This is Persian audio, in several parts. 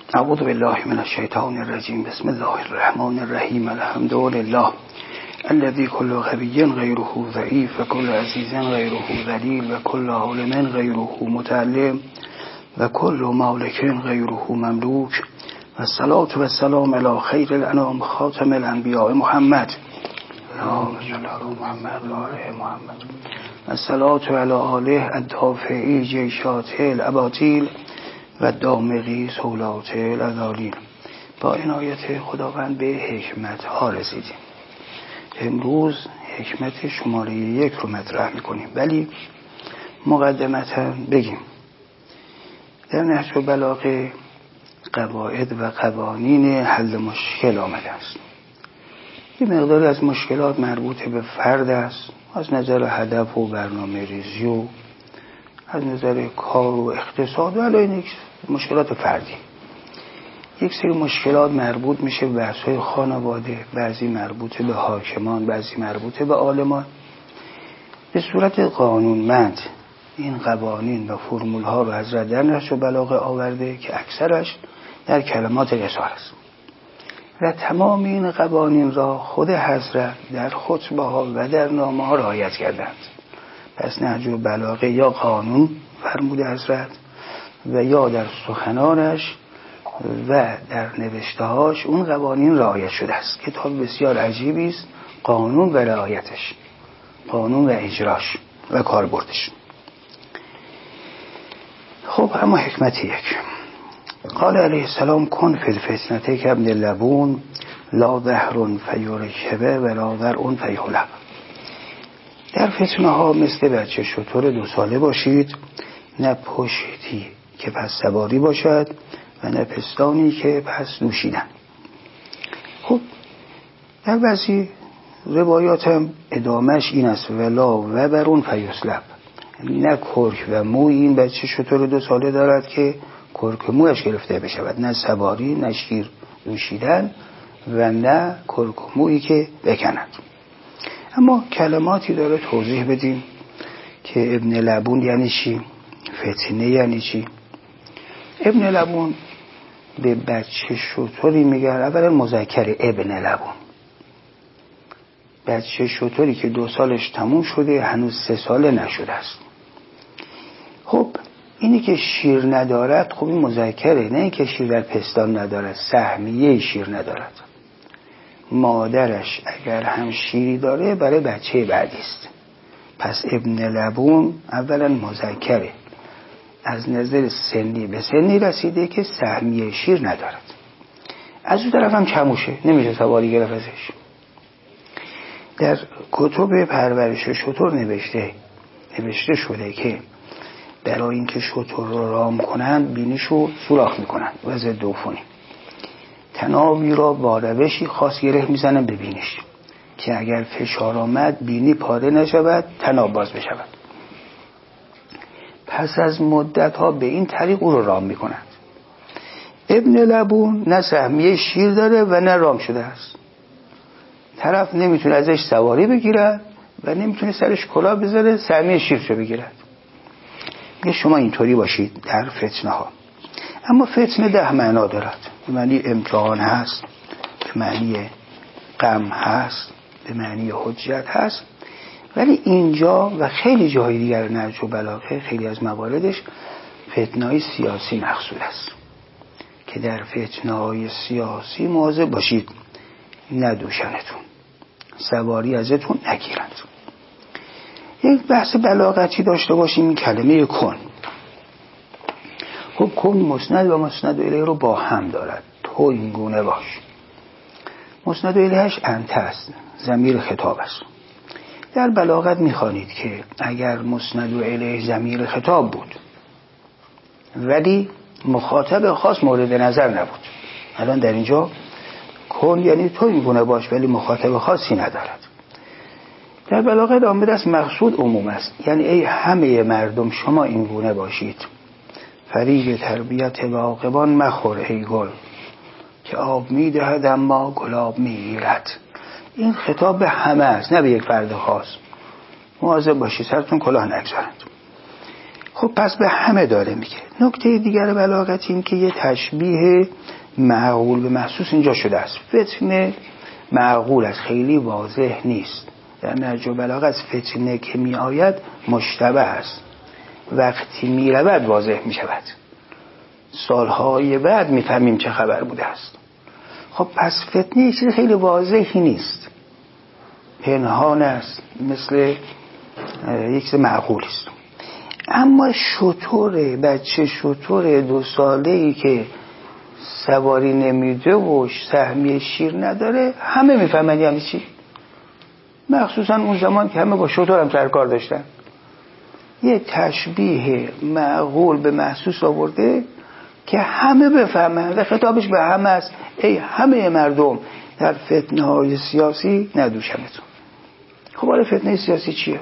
اعوذ بالله من الشیطان الرجیم. بسم الله الرحمن الرحیم. الحمد لله الذي كل غبي غيره ضعيف وكل عزيز غيره ذليل وكل عالم غيره متعلم وكل مالك غيره مملوك والصلاة والسلام على خير الأنام خاتم الأنبياء محمد اللهم صل على محمد وآل محمد والصلاة على آله الدافعي جيشات الأباطيل و دامغی سولات العذالیل. با عنایت خداوند به حکمت ها رسیدیم. امروز حکمت شماره 1 رو مطرح میکنیم، ولی مقدمتا بگیم در نهج البلاغه قواعد و قوانین حل مشکل آمده است. یه مقداری از مشکلات مربوط به فرد است، از نظر هدف و برنامه ریزی و از نظر کار و اقتصاد و علاوه مشکلات فردی. یک سری مشکلات مربوط میشه به بحث‌های خانواده، بعضی مربوط به حاکمان، بعضی مربوط به عالمان. به صورت قانونمند این قوانین و فرمول‌ها رو حضرت در نهج البلاغه آورده که اکثرش در کلمات قصار است و تمام این قوانین را خود حضرت در خطبه‌ها و در نامه‌ها رعایت کردند. پس نهج البلاغه یا قانون فرموده حضرت و یا در سخنانش و در نوشتهاش اون قوانین رعایت شده است. کتاب بسیار عجیبی است، قانون و رعایتش، قانون و اجراش و کاربردش. خب اما حکمت 1. قال علیه السلام کن فی الفتنه کابن لبون لا ظهر فیرکبه ولا ذرع فیهلب. در فتنه ها مثل بچه شتر 2 ساله باشید، نه پشتی که پس سواری باشد و نه پستانی که پس نوشیدن. خب در بعضی روایات هم ادامهش این است ولا وبر فیسلب، نه کرک و موی این بچه شتر 2 ساله دارد که کرک مویش گرفته بشود، نه سواری، نه شیر نوشیدن و نه کرک و مویی که بکند. اما کلماتی داره توضیح بدیم که ابن لبون یعنی چی، فتنه یعنی چی. ابن لبون به بچه شتری میگن، اولا مذکر ابن لبون، بچه شتری که 2 سالش تموم شده هنوز 3 ساله نشده است. خب اینی که شیر ندارد، خب این مذکره، نه این که شیر در پستان ندارد، سهمیه شیر ندارد. مادرش اگر هم شیری داره برای بچه بعدی است. پس ابن لبون اولا مذکره، از نظر سنی به سنی رسیده که سهمیه شیر ندارد. از اون طرف هم چموشه، نمیشه سواری گرفت ازش. در کتب پرورش شتر نوشته شده که برای اینکه شتر رو رام کنند بینیشو سوراخ میکنند و ضد عفونی، تنابی را با روشی خاص گره میزنن به بینیش که اگر فشار آمد بینی پاره نشود، تناب باز بشود. پس از مدت ها به این طریق او رو رام میکنند. ابن لبون نه سهمیه شیر داره و نه رام شده است. طرف نمیتونه ازش سواری بگیرد و نمیتونه سرش کلاه بذاره سهمیه شیر شو بگیرد. میگه شما اینطوری باشید در فتنه ها. اما فتنه 10 معنا دارد. به معنی امتحان هست، به معنی غم هست، به معنی حجت هست، ولی اینجا و خیلی جاهای دیگر نهج البلاغه خیلی از مواردش فتنه‌های سیاسی مقصود است که در فتنه‌های سیاسی مواظب باشید ندوشنتون، سواری ازتون نگیرند. یک بحث بلاغتی داشته باشیم، این کلمه کن. خب کن مسند و مسند الیه رو با هم دارد. تو این گونه باش. مسند الیهش انت است، ضمیر خطاب است. در بلاغت میخوانید که اگر مسند الیه ضمیر خطاب بود ولی مخاطب خاص مورد نظر نبود، الان در اینجا کن یعنی تو این گونه باش ولی مخاطب خاصی ندارد. در بلاغت آمده است مقصود عموم است، یعنی ای همه مردم شما این گونه باشید. فریق تربیت باغبان مخور ای گل که آب میدهد اما گلاب میگیرد. این خطاب به همه است، نه به یک فرد خاص. مواظب باشید سرتون کلاه نگذارند. خب پس به همه داره میگه. نکته دیگر بلاغت این که یه تشبیه معقول به محسوس اینجا شده است. فتنه معقول است، خیلی واضح نیست. در نهج بلاغه از فتنه که می آید مشتبه است، وقتی می رود واضح می شود، سالهای بعد می فهمیم چه خبر بوده است. خب پس فتنه یه چیز خیلی واضحی نیست، پنهان است، مثل یک چیز معقول است. اما شتر، بچه شتر 2 ساله‌ای که سواری نمیده و سهمیه شیر نداره، همه میفهمن یعنی چی. مخصوصا اون زمان که همه با شتر هم سرکار داشتن. یه تشبیه معقول به محسوس آورده که همه بفهمن و خطابش به همه است. ای همه مردم در فتنه های سیاسی ندوشنتون. خب حالا فتنه سیاسی چیه؟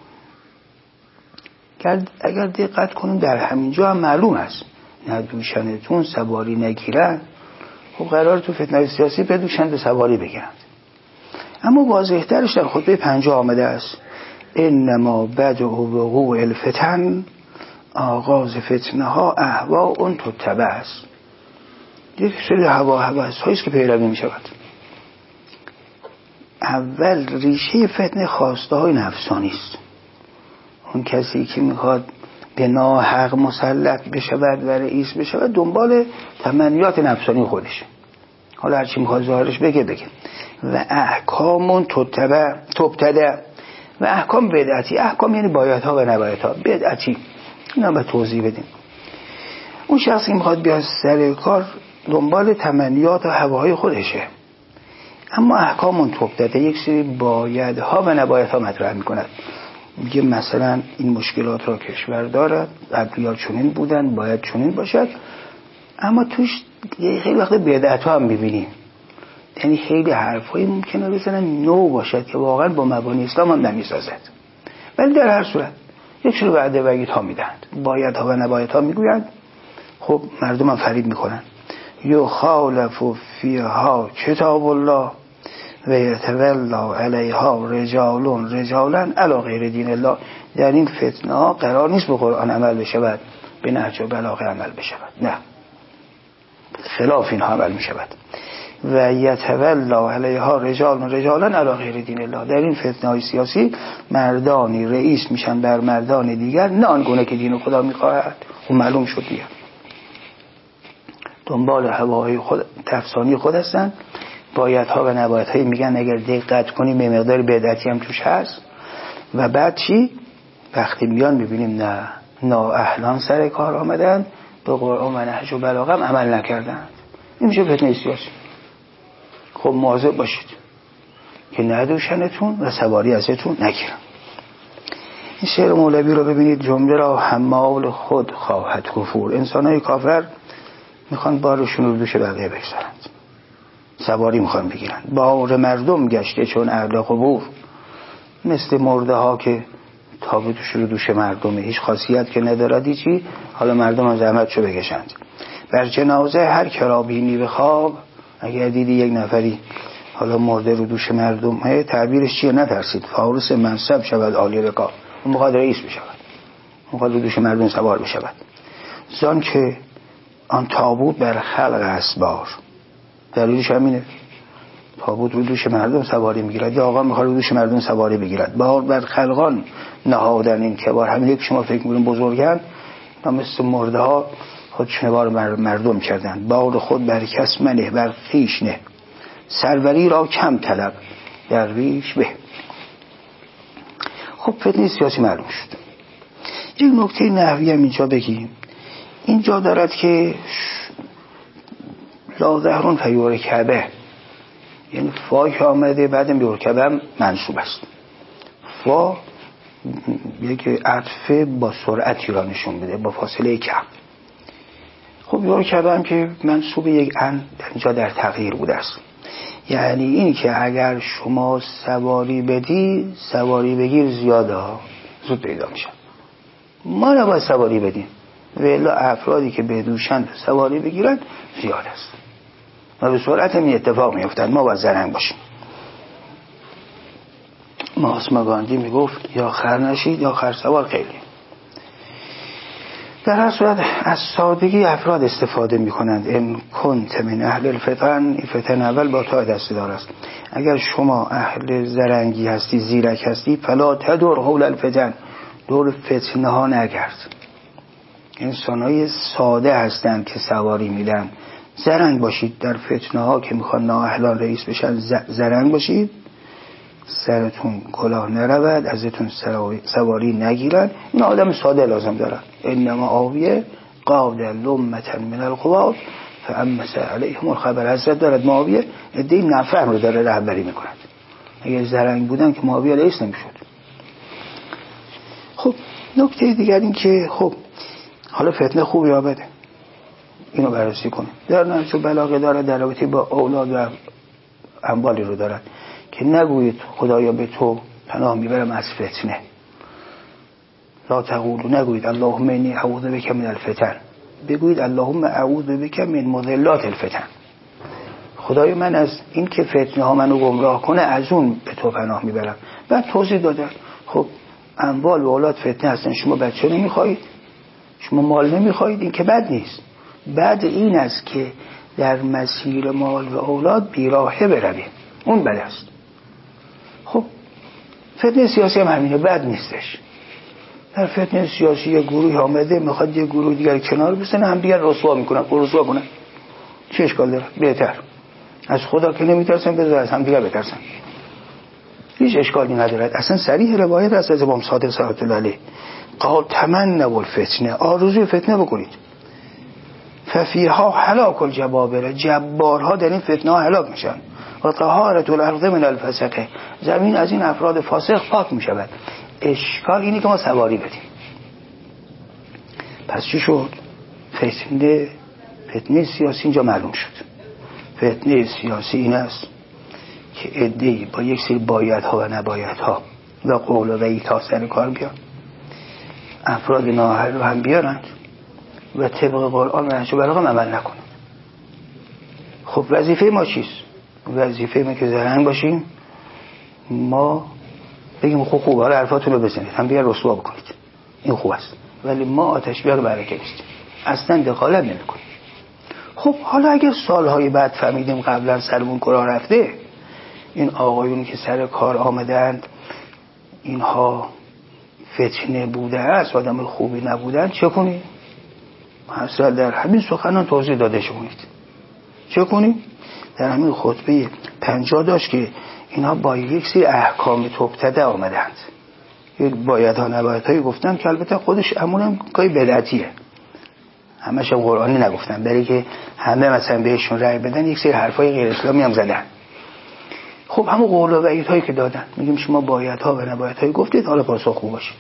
اگر دقت کنیم در همینجا هم معلوم است، ندوشنتون سواری نگیرن. خب قرار تو فتنه سیاسی بدوشند و سواری بگیرند. اما واضح‌ترش در خطبه 50 آمده است: انما بدء وقوع الفتن، آغاز فتنه ها اهواء تتبع است. یک سری هواس هاییست که پیروی می شود. اول ریشه فتنه خواسته های نفسانی است. اون کسی که میخواد به ناحق مسلط بشود و رئیس بشود دنبال تمنیات نفسانی خودشه. حالا هرچی میخواد ظاهرش بگه و احکام تبتدع و احکام بدعتی. احکام یعنی بایدها و نبایدها، بدعتی اینا به توضیح بدیم. اون شخصی که میخواد بیاد سر کار دنبال تمنیات و هواهای خودشه، اما احکام تبتدع یک سری بایدها و نبایدها مطرح میکند. میگه مثلا این مشکلات را کشور دارد، قبلی‌ها چنین بودن، باید چنین باشد. اما توش خیلی وقت بدعت‌ها هم می‌بینیم، یعنی خیلی حرفایی ممکنه بزنن نو باشد که واقعا با مبانی اسلام هم نمی‌سازد، ولی در هر صورت یک سری وعده وعیدها میدهند، بایدها و نبایدها میگویند. خب مردم هم فریب میکنن. یخالف فیها کتاب الله و یتولا علیها رجالا علی غیر دین الله. در این فتنه ها قرار نیست به قرآن عمل بشود، به نهج بلاغه عمل بشود، نه، خلاف اینها عمل میشود. و یتولا علیها رجالا علی غیر دین الله. در این فتنه های سیاسی مردانی رئیس میشن بر مردان دیگر، نه آنگونه که دین خدا میخواهد. و معلوم شد دیگه دنبال هواهای خود، نفسانی خود هستن. بایدها و نبایدهایی میگن اگر دقت کنیم به مقدار بدعتی هم توش هست. و بعد چی؟ وقتی میان میبینیم نه نااهلان سر کار آمدن، به قرآن و نهج و بلاغه هم عمل نکردن. این میشه فتنه سیاسی. خب مواظب باشید که ندوشنتون و سواری ازتون نگیرن. این شعر مولوی رو ببینید: جمله را حمال خود خواهد کفور. انسانای کافر میخوان بارشون رو دوش بقیه بگذارند، سواری میخوان بگیرن. بار مردم گشته چون اهل قبور. مثل مرده ها که تابوتش رو دوش مردمه، هیچ خاصیت که ندارد چی، حالا مردم هم زحمتشو بکشند. بر جنازه هر کرابینی به خواب. اگر دیدی یک نفری حالا مرده رو دوش مردم، تعبیرش چیه؟ نترسید، فارس منصب شود عالی رکاب. اون مقاد رئیس بشود، مقاد رو دوش مردم سوار بشود. زان که آن تابوت بر خلق است بار. دلیلش همینه، تابوت رو دوش مردم سواری میگیرد، یا آقا میخواد رو دوش مردم سواری بگیرد. بار بر خلقان نهادن این که بار. همینه که شما فکر میکنید بزرگن، مثل مرده ها خودشون بار مردم کردن. بار خود بر کس منه بر خویش نه، سروری را کم طلب درویش به. خب فتنه سیاسی معلوم شد. یک نکته نحوی هم اینجا بگیم. اینجا دارد که لا ظهرون فیور کعبه، یعنی فا که آمده بعدم یورکبه هم منصوب است. فا یک عطف با سرعتی را نشون بده، با فاصله کم. خب یورکبه هم که منصوب یک ان در اینجا در تغییر بوده است. یعنی این که اگر شما سواری بدی، سواری بگیر زیاده ها، زود پیدا میشن. ما نباید سواری بدیم، ولی افرادی که بدوشند سواری بگیرن زیاد است و به سرعت این اتفاق میافتد. ما باید زرنگ باشیم. مهاتما گاندی میگفت یا خر نشید یا خر سوار خیلی. در هر صورت از سادگی افراد استفاده می کنند. ان کنت من اهل الفتن، این فتن اول با تا دستدار است. اگر شما اهل زرنگی هستی، زیرک هستی، فلا تدور حول الفتن، دور فتنه ها نگرد. انسانای ساده هستند که سواری میدن. زرنگ باشید در فتنه ها که میخوان نااهلان رئیس بشن، زرنگ باشید، سرتون کلاه نرود، ازتون سواری نگیرن. این آدم ساده لازم دارن. انما آویه قاد لمتا من القواد فامس علیهم الخبر. حضرت دارد معاویه ادعی نفهم رو داره رهبری میکند. اگر زرنگ بودن که معاویه رئیس نمیشد. خب نکته دیگر این که خب حالا فتنه خوب یا بده، اینو بررسی کنیم. در نهج البلاغه داره در رابطه با اولاد و اموالی رو دارن که نگویید خدایا به تو پناه میبرم از فتنه. لا تقولوا، نگویید اللهم انی اعوذ بک من الفتن، بگویید اللهم اعوذ بک من مضلات الفتن. خدای من از این که فتنه ها منو گمراه کنه از اون به تو پناه میبرم. بعد توضیح دادن خب اموال و اولاد فتنه هستن، شما بچه نمیخواید، شما مال نمیخواید، این که بد نیست. بعد این است که در مسیر مال و اولاد بیراهه بروید، اون بد است. خب فتنه سیاسی هم همینه، بد نیستش. در فتنه سیاسی یه گروه آمده میخواد یه گروه دیگر کنار بسنه، هم دیگر رسوا میکنن، رسوا کنن، چه اشکال داره؟ بهتر. از خدا که نمیترسن، بذار از هم دیگر بترسن، هیچ اشکالی ندارد. اصلا صریح روایت است از امام صادق صلوات الله علیه قال تمنوا الفتنه، آرزوی فتنه بکنید. ففیها هلاک الجبابره، جبارها در این فتنه ها هلاک میشن. و طهارت الارض من الفسقه، زمین از این افراد فاسق پاک میشود. اشکال اینه که ما سواری بدیم. پس چی شد؟ فتنه سیاسی اینجا معلوم شد. فتنه سیاسی این است که عده‌ای با یک سری بایدها و نبایدها و قول و وعیدها سر کار بیان، افراد نااهل رو هم بیارند و طبق قرآن و نهج البلاغه عمل نکنند. خب وظیفه ما چیست؟ وظیفه ما که زرنگ باشیم، ما بگیم خب خوبه، حالا حرفاتون رو بزنید، هم دیگر رسوا بکنید، این خوب است، ولی ما آتش بیار برکه نیستیم، اصلا دخالت نمی‌کنیم. خب حالا اگر سالهای بعد فهمیدیم قبلا سرمون کلاه رفته، این آقایون که سر کار آمدند اینها فتنه بوده است، آدم خوبی نبودند، چه کنیم؟ حضرت در همین سخنان توضیح داده شونید. چه کنیم؟ در همین خطبه 50 داشت که اینها با یک سری احکام تبتدع آمدند، یک بایدها نبایدهایی گفتن که البته خودش امونم کاری بدعتیه، همش هم قرآنی نگفتن، برای که همه مثلا بهشون رأی بدن یک سری حرفای غیر اسلامی هم زدن. خب همون قول و وعیدهایی که دادن، میگیم شما بایدها و نبایدهایی گفتید، حالا پاسخ خوب باشید.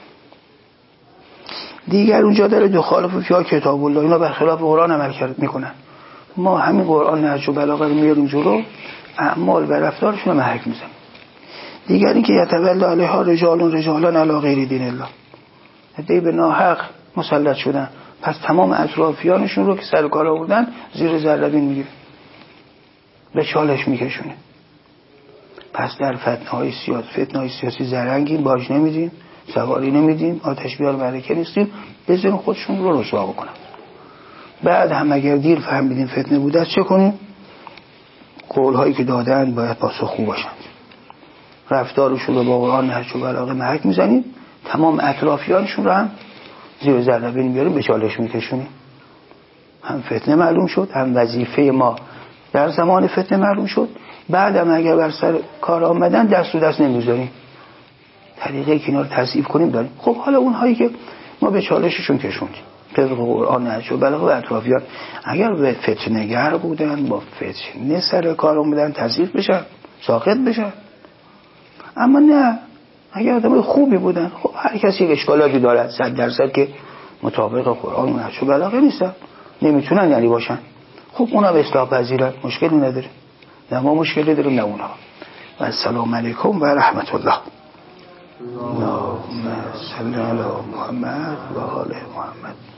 دیگر اونجا داره دخالف فیها کتاب الله، اینا برخلاف قرآن عمل میکنن. ما همین قرآن نهج البلاغه رو میاریم جلو، اعمال و رفتارشون رو محک میزنیم. دیگر این که یتولا علیها رجالان علی غیر دین الله، ادعی به ناحق مسلط شدن، پس تمام اطرافیانشون رو که سر کار آوردن زیر ذره‌بین میگیره، به چالش میکشونه. پس در فتنه‌های سیاسی زرنگیم، باج نمیدیم، سواری نمیدیم، آتش بیار برکه نیستیم، بذاریم خودشون رو رسوا بکنن. بعد هم اگر دیر فهمیدیم فتنه بوده چه کنیم؟ قول‌هایی که دادن باید پاسخگو باشند، رفتارشون رو با قرآن نهج البلاغه محک میزنیم، تمام اطرافیانشون رو هم زیر ذره‌بین میاریم، به چالش میکشونیم. هم فتنه معلوم شد، هم وظیفه ما در زمان فتنه معلوم شد. بعدم اگر بر سر کار آمدن دست و دست نمیذاریم، طریقه که اینا رو تضعیف کنیم داریم. خب حالا اونهایی که ما به چالششون کشوندیم طبق قرآن نهج البلاغه و اطرافیان، اگر به فتنه گر بودن، با فتنه سر کار آمدن، تضعیف بشن، ساقط بشن. اما نه، اگر آدم خوبی بودن، خب هر کسی یک اشکالاتی دارد، 100% که مطابق قرآن و نهج البلاغه نیستن، نمیتونن یعنی باشن، خب اونا به اصلاح پذیرن، مشکلی نداره، نه ما مشکلی داریم نه اونا. و السلام علیکم و رحمت الله. اللهم صل علی محمد و آل محمد.